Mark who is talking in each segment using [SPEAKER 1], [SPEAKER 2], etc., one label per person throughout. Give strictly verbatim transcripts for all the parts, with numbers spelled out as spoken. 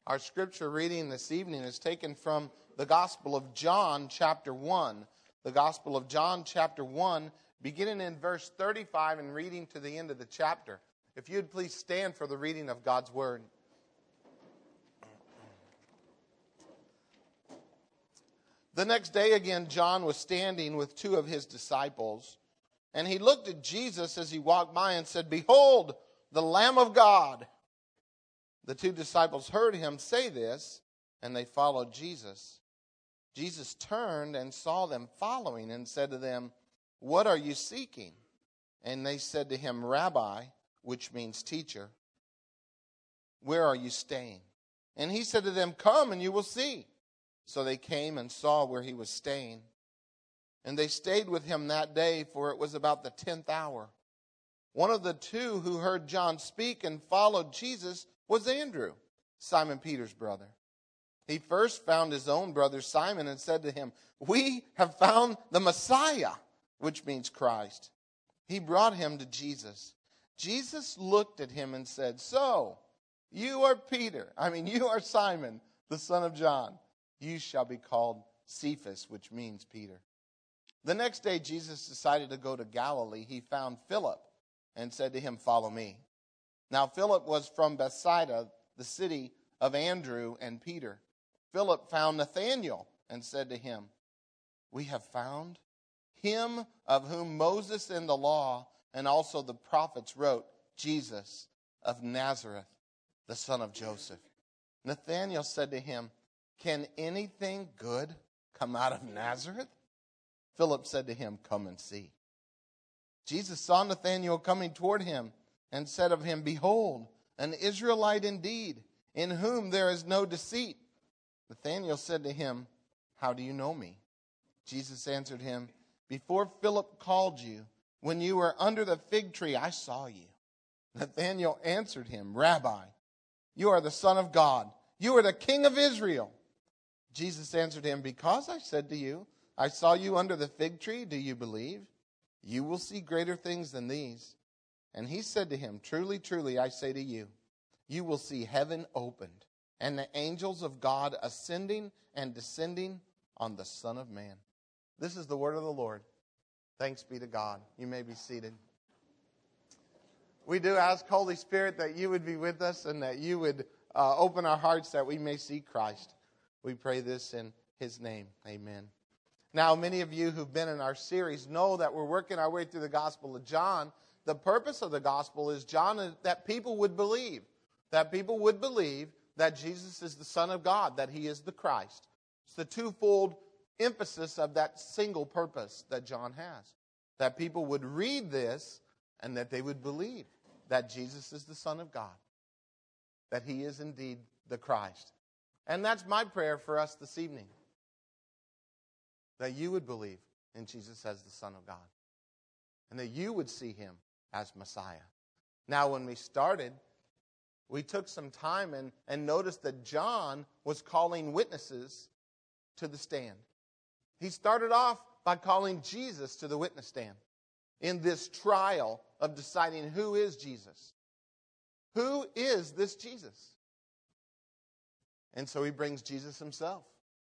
[SPEAKER 1] Our scripture reading this evening is taken from the Gospel of John, chapter one. The Gospel of John, chapter one, beginning in verse thirty-five and reading to the end of the chapter. If you'd please stand for the reading of God's Word. The next day again, John was standing with two of his disciples, and he looked at Jesus as he walked by and said, "Behold, the Lamb of God." The two disciples heard him say this, and they followed Jesus. Jesus turned and saw them following and said to them, "What are you seeking?" And they said to him, "Rabbi," which means teacher, "where are you staying?" And he said to them, "Come and you will see." So they came and saw where he was staying. And they stayed with him that day, for it was about the tenth hour. One of the two who heard John speak and followed Jesus was Andrew, Simon Peter's brother. He first found his own brother Simon and said to him, "We have found the Messiah," which means Christ. He brought him to Jesus. Jesus looked at him and said, "So, you are Peter. I mean, you are Simon, the son of John. You shall be called Cephas," which means Peter. The next day, Jesus decided to go to Galilee. He found Philip and said to him, "Follow me." Now, Philip was from Bethsaida, the city of Andrew and Peter. Philip found Nathanael and said to him, "We have found him of whom Moses in the law and also the prophets wrote, Jesus of Nazareth, the son of Joseph." Nathanael said to him, "Can anything good come out of Nazareth?" Philip said to him, "Come and see." Jesus saw Nathanael coming toward him and said of him, "Behold, an Israelite indeed, in whom there is no deceit." Nathanael said to him, "How do you know me?" Jesus answered him, "Before Philip called you, when you were under the fig tree, I saw you." Nathanael answered him, "Rabbi, you are the Son of God. You are the King of Israel." Jesus answered him, "Because I said to you, I saw you under the fig tree, do you believe? You will see greater things than these." And he said to him, "Truly, truly, I say to you, you will see heaven opened, and the angels of God ascending and descending on the Son of Man." This is the word of the Lord. Thanks be to God. You may be seated. We do ask, Holy Spirit, that you would be with us and that you would uh, open our hearts that we may see Christ. We pray this in his name. Amen. Now, many of you who've been in our series know that we're working our way through the Gospel of John. The purpose of the Gospel is John, that people would believe, that people would believe that Jesus is the Son of God, that he is the Christ. It's the twofold emphasis of that single purpose that John has. That people would read this and that they would believe that Jesus is the Son of God, that he is indeed the Christ. And that's my prayer for us this evening, that you would believe in Jesus as the Son of God and that you would see him as Messiah. Now, when we started, we took some time and, and noticed that John was calling witnesses to the stand. He started off by calling Jesus to the witness stand in this trial of deciding who is Jesus. Who is this Jesus? And so he brings Jesus himself.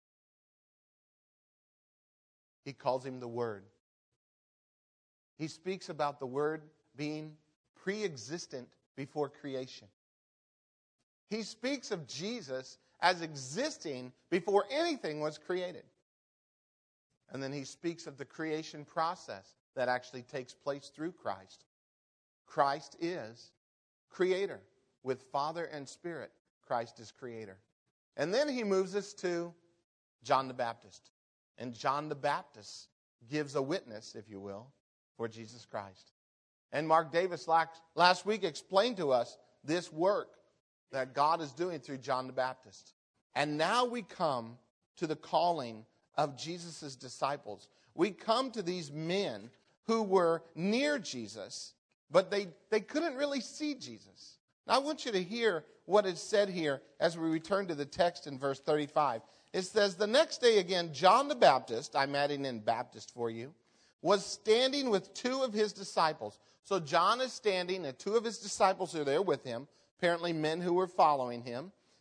[SPEAKER 1] He calls him the Word. He speaks about the Word being pre-existent before creation. He speaks of Jesus as existing before anything was created. And then he speaks of the creation process that actually takes place through Christ. Christ is creator. With Father and Spirit, Christ is creator. And then he moves us to John the Baptist. And John the Baptist gives a witness, if you will, for Jesus Christ. And Mark Davis last week explained to us this work that God is doing through John the Baptist. And now we come to the calling of Jesus' disciples. We come to these men who were near Jesus, but they, they couldn't really see Jesus. Now I want you to hear what is said here as we return to the text in verse thirty-five. It says, "The next day again, John the Baptist," I'm adding in Baptist for you, "was standing with two of his disciples." So John is standing, and two of his disciples are there with him, apparently men who were following him.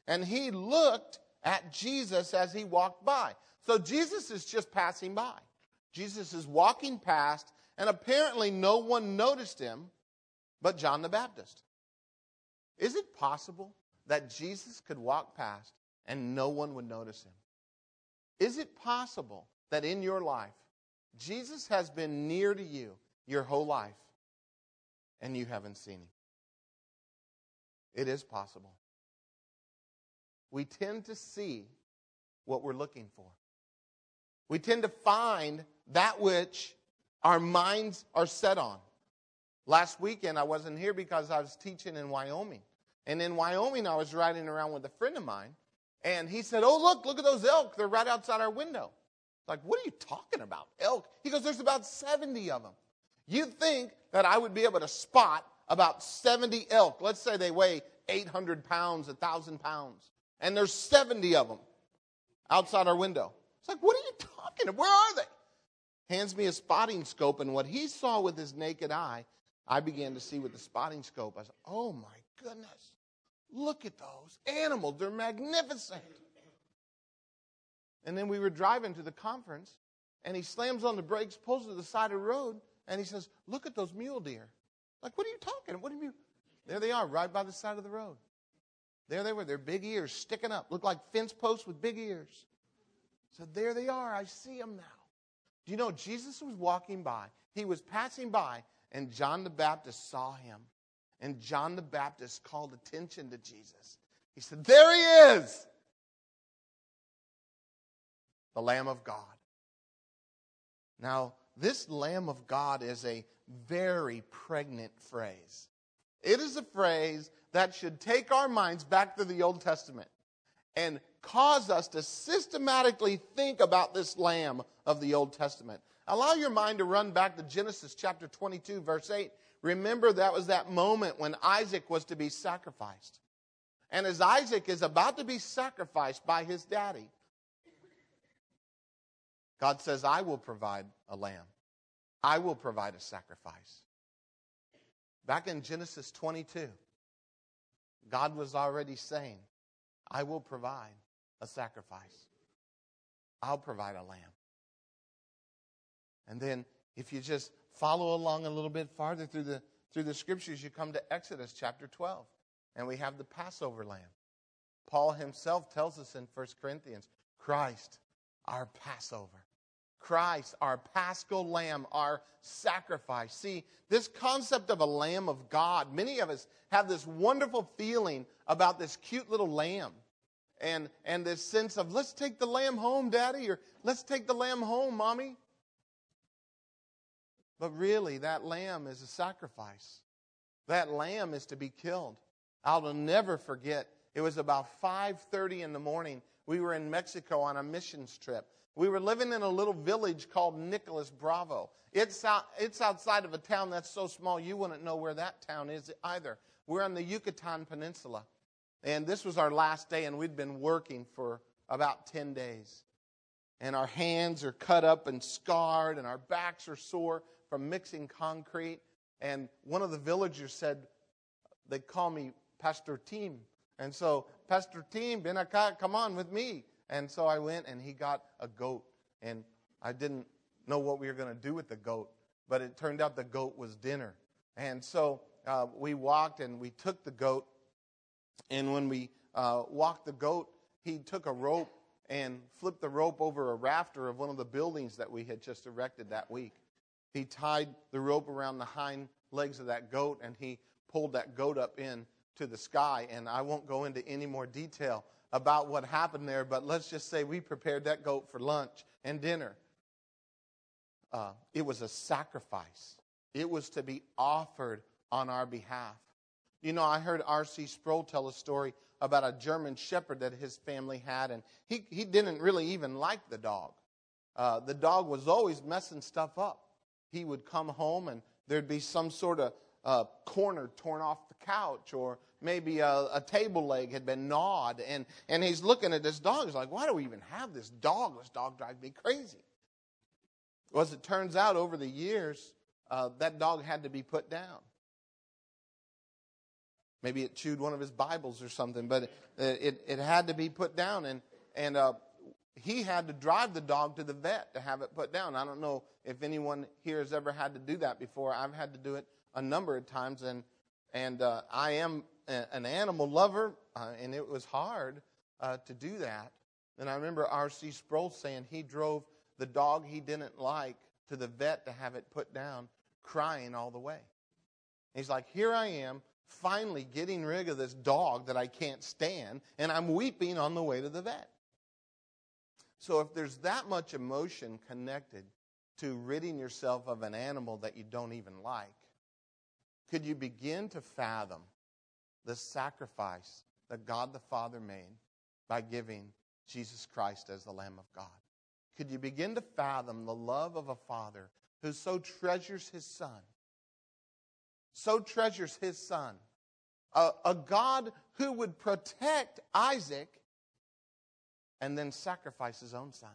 [SPEAKER 1] And he looked at Jesus as he walked by. So Jesus is just passing by. Jesus is walking past, and apparently no one noticed him but John the Baptist. Is it possible that Jesus could walk past and no one would notice him? Is it possible that in your life, Jesus has been near to you your whole life and you haven't seen him? It is possible. We tend to see what we're looking for. We tend to find that which our minds are set on. Last weekend, I wasn't here because I was teaching in Wyoming. And in Wyoming, I was riding around with a friend of mine. And he said, oh, look, look at those elk. They're right outside our window. Like, what are you talking about? Elk? He goes, there's about seventy of them. You'd think that I would be able to spot about seventy elk. Let's say they weigh eight hundred pounds, one thousand pounds. And there's seventy of them outside our window. It's like, what are you talking about? Where are they? Hands me a spotting scope, and what he saw with his naked eye, I began to see with the spotting scope. I said, oh my goodness, look at those animals. They're magnificent. And then we were driving to the conference, and he slams on the brakes, pulls to the side of the road, and he says, look at those mule deer. Like, what are you talking? What do you mean? There they are, right by the side of the road. There they were, their big ears sticking up. Looked like fence posts with big ears. So there they are. I see them now. Do you know, Jesus was walking by. He was passing by, and John the Baptist saw him. And John the Baptist called attention to Jesus. He said, there he is, the Lamb of God. Now, this Lamb of God is a very pregnant phrase. It is a phrase that should take our minds back to the Old Testament and cause us to systematically think about this Lamb of the Old Testament. Allow your mind to run back to Genesis chapter twenty-two, verse eight. Remember, that was that moment when Isaac was to be sacrificed. And as Isaac is about to be sacrificed by his daddy, God says, I will provide a lamb. I will provide a sacrifice. Back in Genesis twenty-two, God was already saying, I will provide a sacrifice. I'll provide a lamb. And then if you just follow along a little bit farther through the, through the scriptures, you come to Exodus chapter twelve. And we have the Passover lamb. Paul himself tells us in First Corinthians, Christ, our Passover. Christ, our paschal lamb, our sacrifice. See, this concept of a lamb of God, many of us have this wonderful feeling about this cute little lamb. And, and this sense of, let's take the lamb home, Daddy, or let's take the lamb home, Mommy. But really, that lamb is a sacrifice. That lamb is to be killed. I'll never forget, it was about five thirty in the morning. We were in Mexico on a missions trip. We were living in a little village called Nicolas Bravo. It's out, it's outside of a town that's so small you wouldn't know where that town is either. We're on the Yucatan Peninsula. And this was our last day, and we'd been working for about ten days. And our hands are cut up and scarred, and our backs are sore from mixing concrete. And one of the villagers said, they call me Pastor Tim. And so, Pastor Tim, ven acá, come on with me. And so I went, and he got a goat. And I didn't know what we were going to do with the goat, but it turned out the goat was dinner. And so uh, we walked, and we took the goat. And when we uh, walked the goat, he took a rope and flipped the rope over a rafter of one of the buildings that we had just erected that week. He tied the rope around the hind legs of that goat, and he pulled that goat up in to the sky. And I won't go into any more detail about what happened there, but let's just say we prepared that goat for lunch and dinner. Uh, it was a sacrifice. It was to be offered on our behalf. You know, I heard R C Sproul tell a story about a German shepherd that his family had, and he, he didn't really even like the dog. Uh, the dog was always messing stuff up. He would come home, and there'd be some sort of uh, corner torn off the couch, or maybe a, a table leg had been gnawed, and, and he's looking at this dog. He's like, why do we even have this dog? This dog drives me crazy. Well, as it turns out, over the years, uh, that dog had to be put down. Maybe it chewed one of his Bibles or something, but it, it, it had to be put down. And, and uh, he had to drive the dog to the vet to have it put down. I don't know if anyone here has ever had to do that before. I've had to do it a number of times, and and uh, I am a, an animal lover, uh, and it was hard uh, to do that. And I remember R C Sproul saying he drove the dog he didn't like to the vet to have it put down, crying all the way. He's like, here I am, finally getting rid of this dog that I can't stand, and I'm weeping on the way to the vet. So if there's that much emotion connected to ridding yourself of an animal that you don't even like, could you begin to fathom the sacrifice that God the Father made by giving Jesus Christ as the Lamb of God? Could you begin to fathom the love of a father who so treasures his son, so treasures his son, a, a God who would protect Isaac and then sacrifice his own son?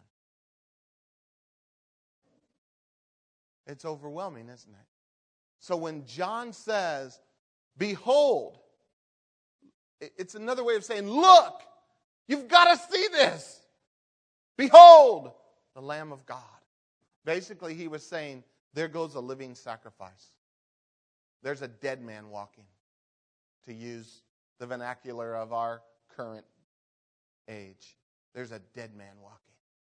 [SPEAKER 1] It's overwhelming, isn't it? So when John says, behold, it's another way of saying, look, you've got to see this. Behold, the Lamb of God. Basically, he was saying, there goes a living sacrifice. There's a dead man walking, to use the vernacular of our current age. There's a dead man walking.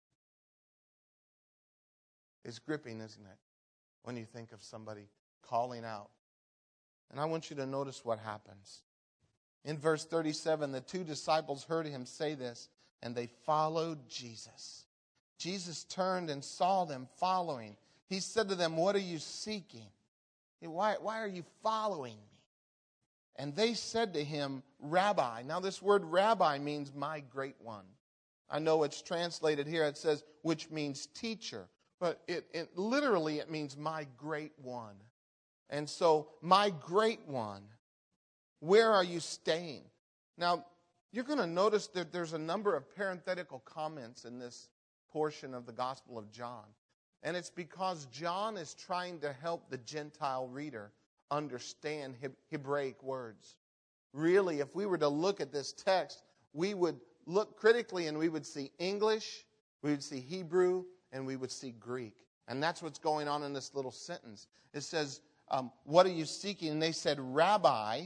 [SPEAKER 1] It's gripping, isn't it, when you think of somebody calling out. And I want you to notice what happens. In verse thirty-seven, the two disciples heard him say this, and they followed Jesus. Jesus turned and saw them following. He said to them, what are you seeking? Why, why are you following me? And they said to him, Rabbi. Now this word rabbi means my great one. I know it's translated here. It says, which means teacher. But it, it literally, it means my great one. And so, my great one, where are you staying? Now, you're going to notice that there's a number of parenthetical comments in this portion of the Gospel of John. And it's because John is trying to help the Gentile reader understand Hebraic words. Really, if we were to look at this text, we would look critically and we would see English, we would see Hebrew, and we would see Greek. And that's what's going on in this little sentence. It says, um, what are you seeking? And they said, Rabbi,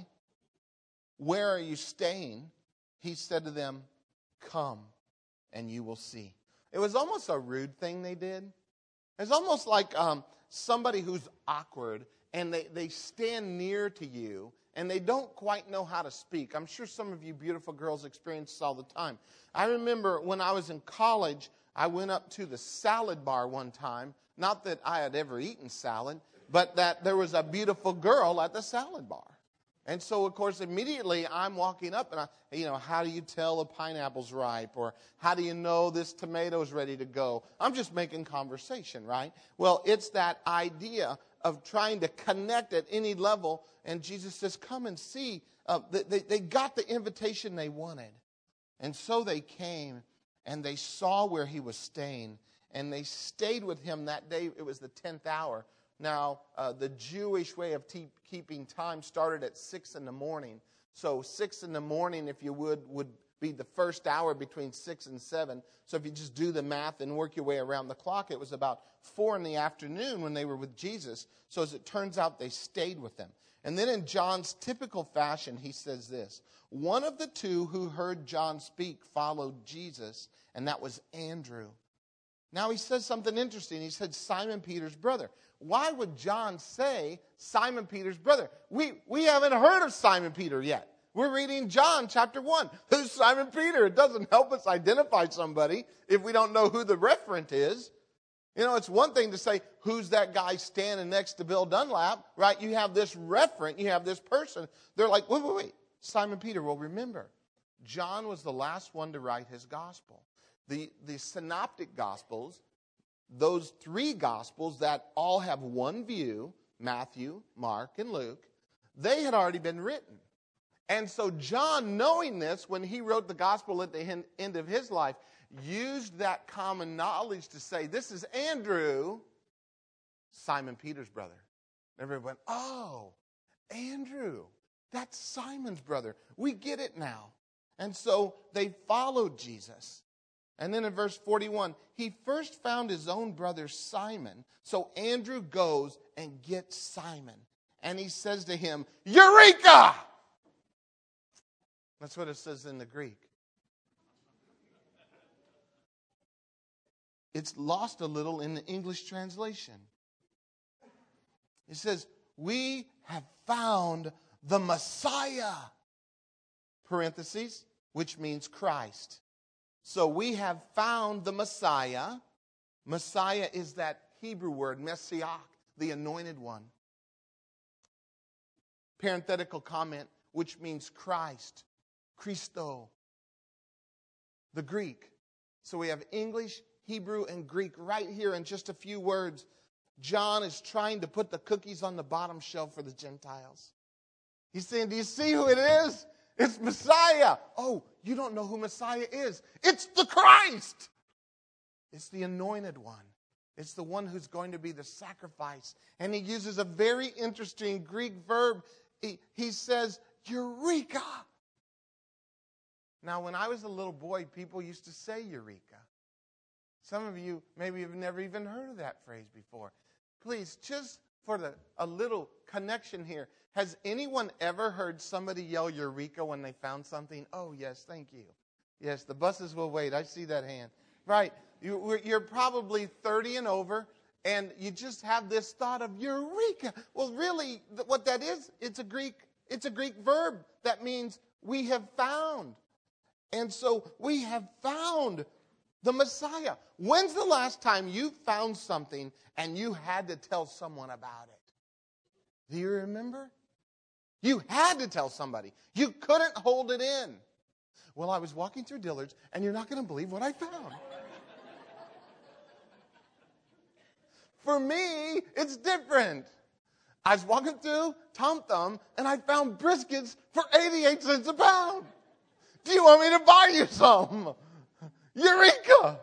[SPEAKER 1] where are you staying? He said to them, come and you will see. It was almost a rude thing they did. It's almost like um, somebody who's awkward and they, they stand near to you and they don't quite know how to speak. I'm sure some of you beautiful girls experience this all the time. I remember when I was in college, I went up to the salad bar one time. Not that I had ever eaten salad, but that there was a beautiful girl at the salad bar. And so, of course, immediately I'm walking up and, I, you know, how do you tell a pineapple's ripe? Or how do you know this tomato's ready to go? I'm just making conversation, right? Well, it's that idea of trying to connect at any level. And Jesus says, come and see. Uh, they, they got the invitation they wanted. And so they came and they saw where he was staying. And they stayed with him that day. It was the tenth hour. Now, uh, the Jewish way of te- keeping time started at six in the morning. So six in the morning, if you would, would be the first hour between six and seven. So if you just do the math and work your way around the clock, it was about four in the afternoon when they were with Jesus. So as it turns out, they stayed with them. And then in John's typical fashion, he says this. One of the two who heard John speak followed Jesus, and that was Andrew. Now he says something interesting. He said Simon Peter's brother. Why would John say Simon Peter's brother? We, we haven't heard of Simon Peter yet. We're reading John chapter one. Who's Simon Peter? It doesn't help us identify somebody if we don't know who the referent is. You know, it's one thing to say, who's that guy standing next to Bill Dunlap, right? You have this referent, you have this person. They're like, wait, wait, wait. Simon Peter. Well, remember, John was the last one to write his gospel. The, the synoptic gospels, those three gospels that all have one view, Matthew, Mark, and Luke, they had already been written. And so John, knowing this, when he wrote the gospel at the end of his life, used that common knowledge to say, this is Andrew, Simon Peter's brother. Everyone went, oh, Andrew. That's Simon's brother. We get it now. And so they followed Jesus. And then in verse forty-one, he first found his own brother Simon. So Andrew goes and gets Simon. And he says to him, Eureka! That's what it says in the Greek. It's lost a little in the English translation. It says, we have found the Messiah. Parentheses, which means Christ. So we have found the Messiah. Messiah is that Hebrew word, Messiah, the anointed one. Parenthetical comment, which means Christ, Christo. The Greek. So we have English, Hebrew, and Greek right here in just a few words. John is trying to put the cookies on the bottom shelf for the Gentiles. He's saying, do you see who it is? It's Messiah. Oh, you don't know who Messiah is. It's the Christ. It's the anointed one. It's the one who's going to be the sacrifice. And he uses a very interesting Greek verb. He, he says, Eureka. Now, when I was a little boy, people used to say Eureka. Some of you maybe have never even heard of that phrase before. Please, just for the, a little connection here, has anyone ever heard somebody yell Eureka when they found something? Oh, yes, thank you. Yes, the buses will wait. I see that hand. Right. You, you're probably thirty and over, and you just have this thought of Eureka. Well, really, what that is, it's a Greek, it's a Greek verb that means we have found. And so we have found the Messiah. When's the last time you found something and you had to tell someone about it? Do you remember? You had to tell somebody. You couldn't hold it in. Well, I was walking through Dillard's, and you're not going to believe what I found. For me, it's different. I was walking through Tom Thumb, and I found briskets for eighty-eight cents a pound. Do you want me to buy you some? Eureka!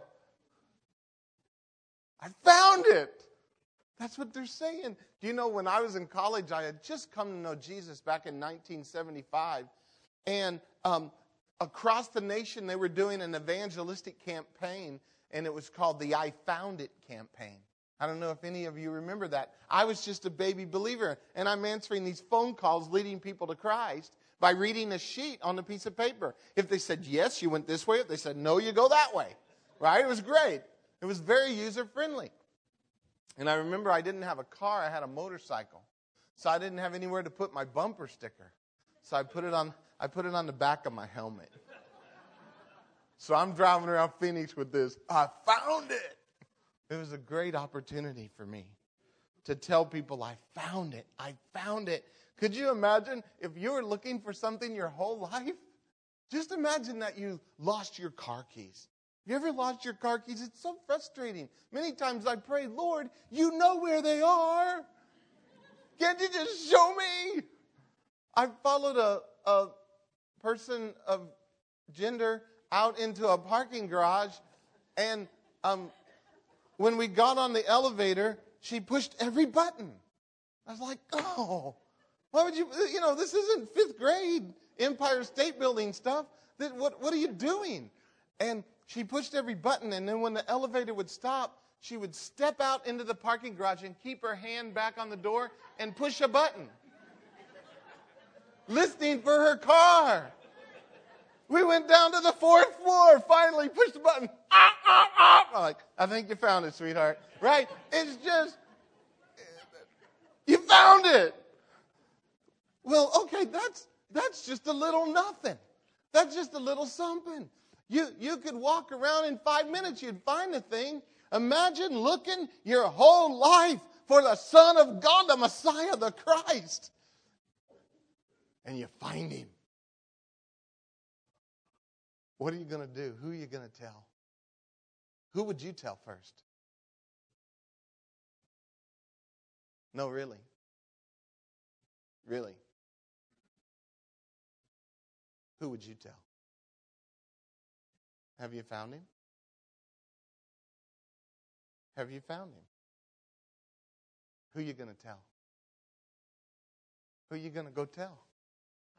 [SPEAKER 1] I found it. That's what they're saying. Do you know, when I was in college, I had just come to know Jesus back in nineteen seventy-five. And um, across the nation, they were doing an evangelistic campaign, and it was called the I Found It campaign. I don't know if any of you remember that. I was just a baby believer, and I'm answering these phone calls leading people to Christ by reading a sheet on a piece of paper. If they said yes, you went this way. If they said no, you go that way. Right? It was great. It was very user-friendly. And I remember I didn't have a car. I had a motorcycle. So I didn't have anywhere to put my bumper sticker. So I put it on, I put it on the back of my helmet. So I'm driving around Phoenix with this. I found it. It was a great opportunity for me to tell people I found it. I found it. Could you imagine if you were looking for something your whole life? Just imagine that you lost your car keys. Have you ever lost your car keys? It's so frustrating. Many times I pray, Lord, you know where they are. Can't you just show me? I followed a, a person of gender out into a parking garage, and um, when we got on the elevator, she pushed every button. I was like, oh, why would you, you know, this isn't fifth grade Empire State Building stuff. What, what are you doing? And she pushed every button, and then when the elevator would stop, she would step out into the parking garage and keep her hand back on the door and push a button, listening for her car. We went down to the fourth floor, finally pushed the button. Ah, ah, ah. I'm like, I think you found it, sweetheart. Right? It's just, you found it. Well, okay, that's that's just a little nothing. That's just a little something. You, you could walk around in five minutes, you'd find the thing. Imagine looking your whole life for the Son of God, the Messiah, the Christ. And you find him. What are you going to do? Who are you going to tell? Who would you tell first? No, really. Really. Who would you tell? Have you found him? Have you found him? Who are you going to tell? Who are you going to go tell?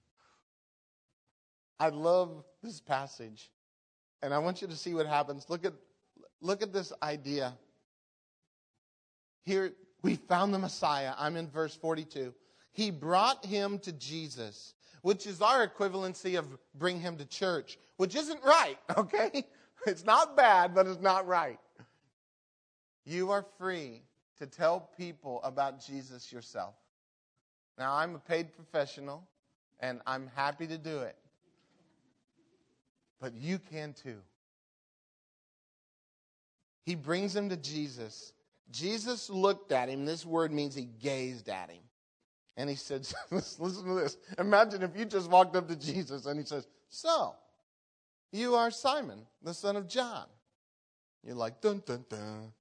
[SPEAKER 1] I love this passage. And I want you to see what happens. Look at, look at this idea. Here, we found the Messiah. I'm in verse forty-two. He brought him to Jesus, which is our equivalency of bring him to church, which isn't right, okay? It's not bad, but it's not right. You are free to tell people about Jesus yourself. Now, I'm a paid professional, and I'm happy to do it. But you can too. He brings him to Jesus. Jesus looked at him. This word means he gazed at him. And he said, listen to this. Imagine if you just walked up to Jesus and he says, so, you are Simon, the son of John. You're like, dun, dun, dun.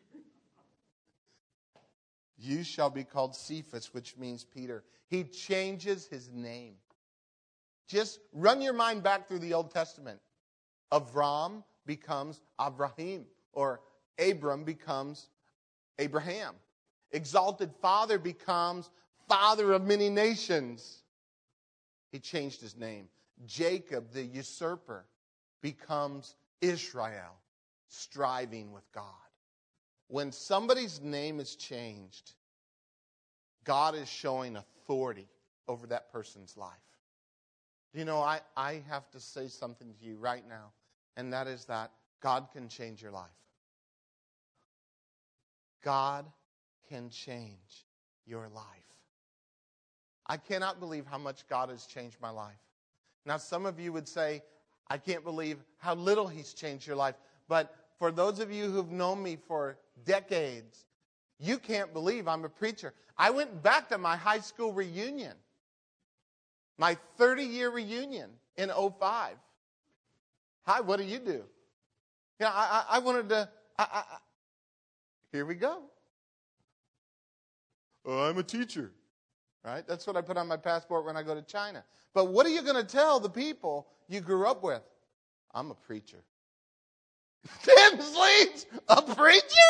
[SPEAKER 1] You shall be called Cephas, which means Peter. He changes his name. Just run your mind back through the Old Testament. Avram becomes Abraham, or Abram becomes Abraham. Exalted Father becomes Father of many nations. He changed his name. Jacob, the usurper, becomes Israel, striving with God. When somebody's name is changed, God is showing authority over that person's life. You know, I, I have to say something to you right now, and that is that God can change your life. God can change your life. I cannot believe how much God has changed my life. Now, some of you would say, I can't believe how little he's changed your life. But for those of you who've known me for decades, you can't believe I'm a preacher. I went back to my high school reunion, my thirty-year reunion in oh five. Hi, what do you do? Yeah, I, I, I wanted to, I, I, I, here we go. Oh, I'm a teacher. Right? That's what I put on my passport when I go to China. But what are you going to tell the people you grew up with? I'm a preacher. Tim Sleets, a preacher?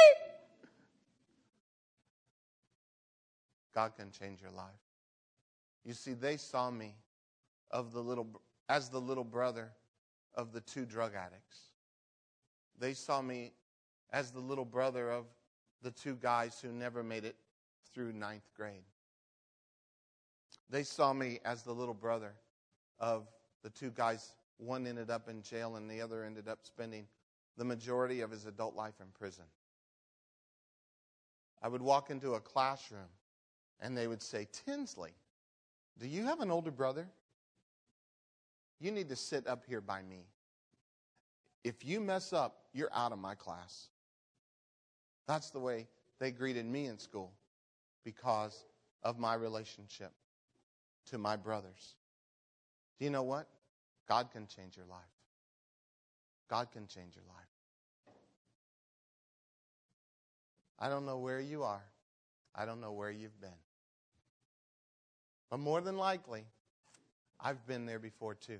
[SPEAKER 1] God can change your life. You see, they saw me of the little as the little brother of the two drug addicts. They saw me as the little brother of the two guys who never made it through ninth grade. They saw me as the little brother of the two guys. One ended up in jail and the other ended up spending the majority of his adult life in prison. I would walk into a classroom and they would say, Tinsley, do you have an older brother? You need to sit up here by me. If you mess up, you're out of my class. That's the way they greeted me in school because of my relationship to my brothers. Do you know what? God can change your life. God can change your life. I don't know where you are. I don't know where you've been. But more than likely, I've been there before too.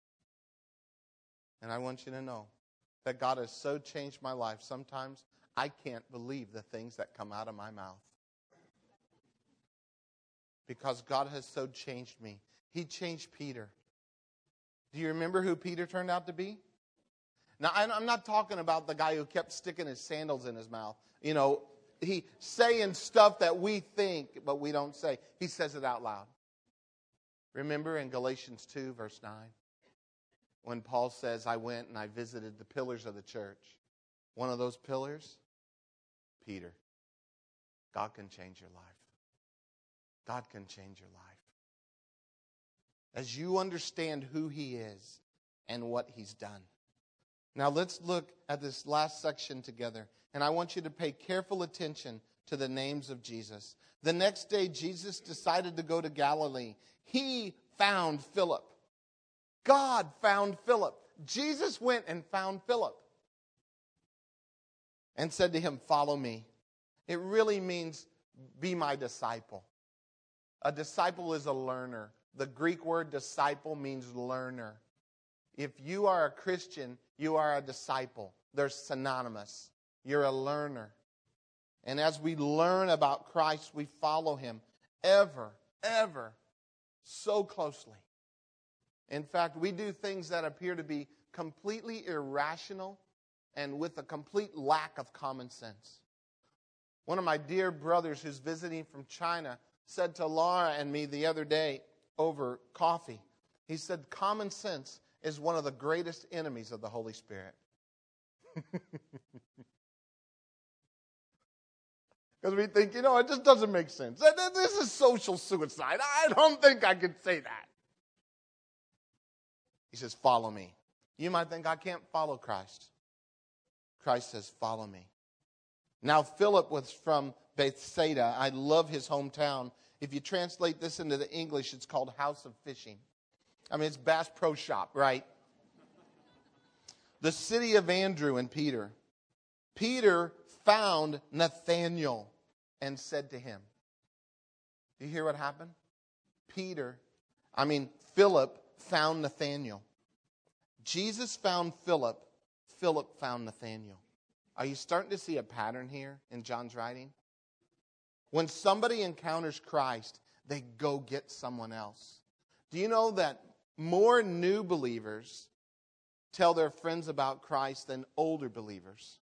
[SPEAKER 1] And I want you to know that God has so changed my life, sometimes I can't believe the things that come out of my mouth. Because God has so changed me. He changed Peter. Do you remember who Peter turned out to be? Now, I'm not talking about the guy who kept sticking his sandals in his mouth. You know, he saying stuff that we think, but we don't say. He says it out loud. Remember in Galatians two, verse nine, when Paul says, I went and I visited the pillars of the church. One of those pillars, Peter. God can change your life. God can change your life. As you understand who he is and what he's done. Now let's look at this last section together. And I want you to pay careful attention to the names of Jesus. The next day, Jesus decided to go to Galilee. He found Philip. God found Philip. Jesus went and found Philip. And said to him, follow me. It really means be my disciple. A disciple is a learner. The Greek word disciple means learner. If you are a Christian, you are a disciple. They're synonymous. You're a learner. And as we learn about Christ, we follow him ever, ever so closely. In fact, we do things that appear to be completely irrational and with a complete lack of common sense. One of my dear brothers who's visiting from China said to Laura and me the other day over coffee, he said, common sense is one of the greatest enemies of the Holy Spirit. Because we think, you know, it just doesn't make sense. This is social suicide. I don't think I could say that. He says, follow me. You might think, I can't follow Christ. Christ says, follow me. Now, Philip was from Bethsaida. I love his hometown. If you translate this into the English, it's called House of Fishing. I mean, it's Bass Pro Shop, right? The city of Andrew and Peter. Peter found Nathanael and said to him. Do you hear what happened? Peter, I mean, Philip found Nathanael. Jesus found Philip. Philip found Nathanael. Are you starting to see a pattern here in John's writing? When somebody encounters Christ, they go get someone else. Do you know that more new believers tell their friends about Christ than older believers?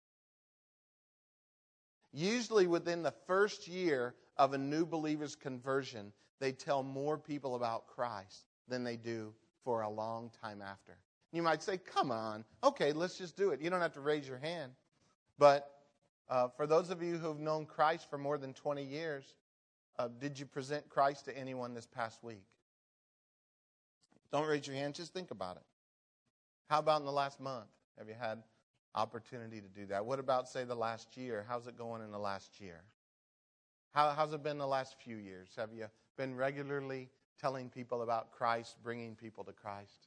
[SPEAKER 1] Usually within the first year of a new believer's conversion, they tell more people about Christ than they do for a long time after. You might say, come on, okay, let's just do it. You don't have to raise your hand. But uh, for those of you who have known Christ for more than twenty years, uh, did you present Christ to anyone this past week? Don't raise your hand, just think about it. How about in the last month? Have you had opportunity to do that? What about, say, the last year? How's it going in the last year? How, how's it been the last few years? Have you been regularly telling people about Christ, bringing people to Christ?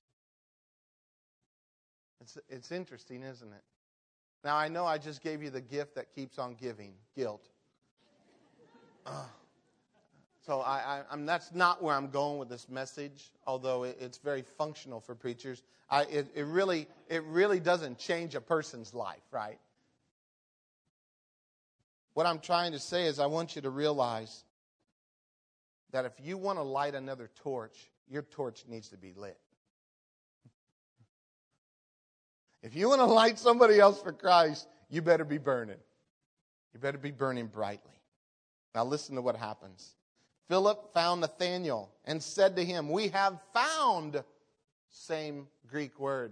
[SPEAKER 1] It's, it's interesting, isn't it? Now, I know I just gave you the gift that keeps on giving, guilt. Uh, so I, I, I'm, that's not where I'm going with this message, although it, it's very functional for preachers. I, it, it really, it really doesn't change a person's life, right? What I'm trying to say is I want you to realize that if you want to light another torch, your torch needs to be lit. If you want to light somebody else for Christ, you better be burning. You better be burning brightly. Now listen to what happens. Philip found Nathanael and said to him, we have found, same Greek word,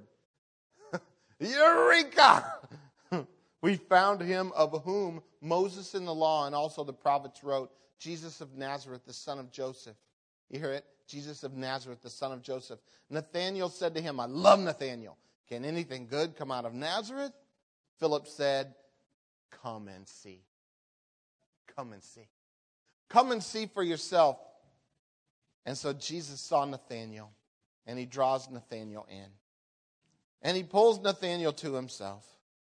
[SPEAKER 1] Eureka! We found him of whom Moses in the law and also the prophets wrote, Jesus of Nazareth, the son of Joseph. You hear it? Jesus of Nazareth, the son of Joseph. Nathanael said to him, I love Nathanael. Can anything good come out of Nazareth? Philip said, come and see. Come and see. Come and see for yourself. And so Jesus saw Nathanael, and he draws Nathanael in. And he pulls Nathanael to himself.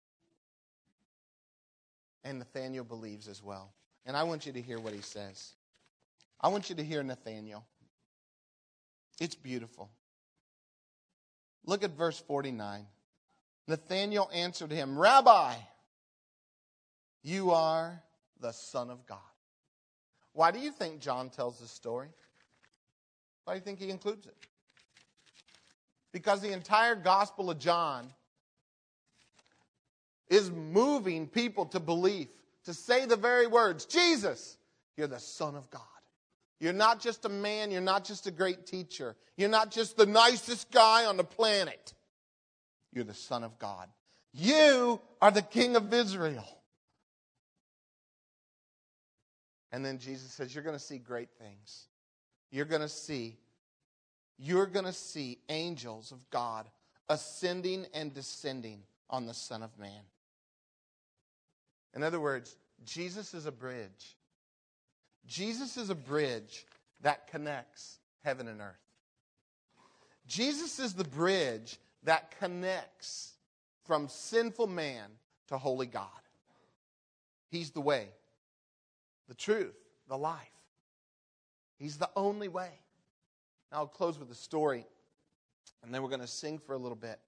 [SPEAKER 1] And Nathanael believes as well. And I want you to hear what he says. I want you to hear Nathanael. It's beautiful. Look at verse forty-nine. Nathanael answered him, Rabbi, you are the Son of God. Why do you think John tells this story? Why do you think he includes it? Because the entire Gospel of John is moving people to belief, to say the very words, Jesus, you're the Son of God. You're not just a man. You're not just a great teacher. You're not just the nicest guy on the planet. You're the Son of God. You are the King of Israel. And then Jesus says, you're going to see great things. You're going to see, you're going to see angels of God ascending and descending on the Son of Man. In other words, Jesus is a bridge. Jesus is a bridge that connects heaven and earth. Jesus is the bridge that connects from sinful man to holy God. He's the way, the truth, the life. He's the only way. Now I'll close with a story, and then we're going to sing for a little bit.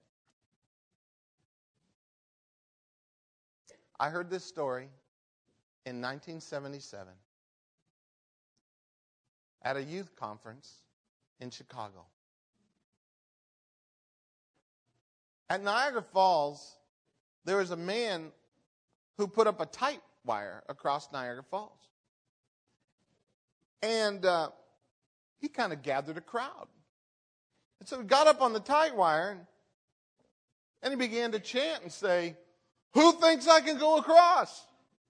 [SPEAKER 1] I heard this story in nineteen seventy-seven. At a youth conference in Chicago. At Niagara Falls, there was a man who put up a tight wire across Niagara Falls. And uh, he kind of gathered a crowd. And so he got up on the tight wire and, and he began to chant and say, "Who thinks I can go across?"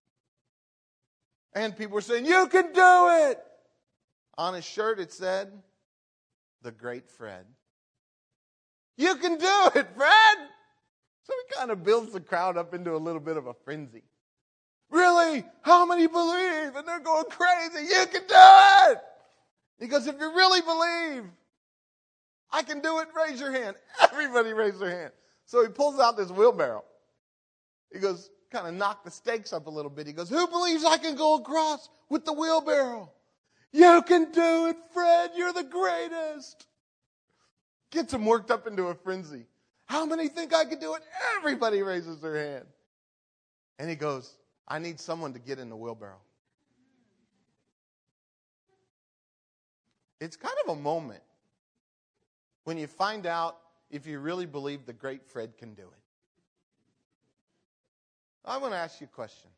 [SPEAKER 1] And people were saying, "You can do it." On his shirt it said, "The Great Fred." "You can do it, Fred." So he kind of builds the crowd up into a little bit of a frenzy. "Really? How many believe?" And they're going crazy. "You can do it." He goes, "If you really believe I can do it, raise your hand." Everybody raised their hand. So he pulls out this wheelbarrow. He goes, kind of knock the stakes up a little bit. He goes, "Who believes I can go across with the wheelbarrow?" "You can do it, Fred. You're the greatest." Gets him worked up into a frenzy. "How many think I can do it?" Everybody raises their hand. And he goes, "I need someone to get in the wheelbarrow." It's kind of a moment when you find out if you really believe the great Fred can do it. I want to ask you a question.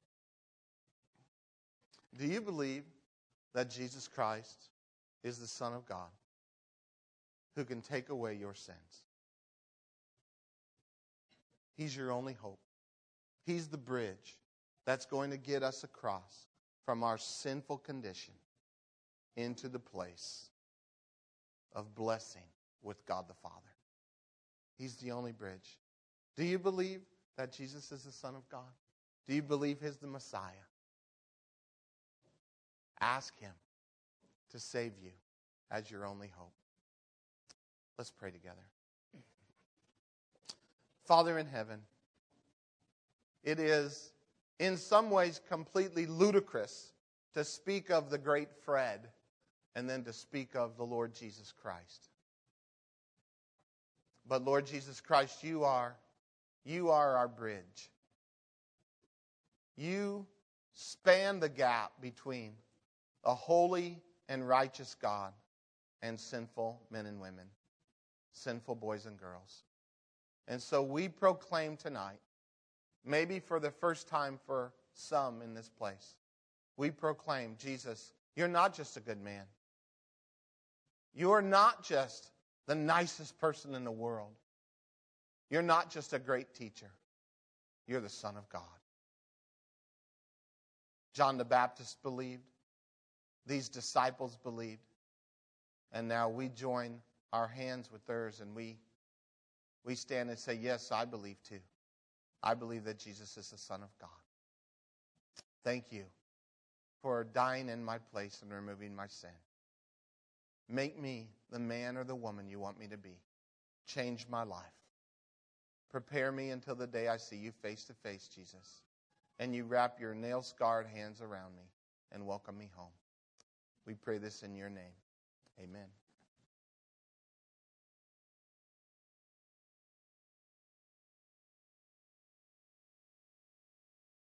[SPEAKER 1] Do you believe that Jesus Christ is the Son of God who can take away your sins? He's your only hope. He's the bridge that's going to get us across from our sinful condition into the place of blessing with God the Father. He's the only bridge. Do you believe that Jesus is the Son of God? Do you believe He's the Messiah? Ask Him to save you as your only hope. Let's pray together. Father in heaven, it is in some ways completely ludicrous to speak of the great Fred and then to speak of the Lord Jesus Christ. But Lord Jesus Christ, you are, you are our bridge. You span the gap between a holy and righteous God and sinful men and women, sinful boys and girls. And so we proclaim tonight, maybe for the first time for some in this place, we proclaim, Jesus, you're not just a good man. You're not just the nicest person in the world. You're not just a great teacher. You're the Son of God. John the Baptist believed. These disciples believed. And now we join our hands with theirs and we, we stand and say, yes, I believe too. I believe that Jesus is the Son of God. Thank you for dying in my place and removing my sin. Make me the man or the woman you want me to be. Change my life. Prepare me until the day I see you face to face, Jesus. And you wrap your nail-scarred hands around me and welcome me home. We pray this in your name. Amen.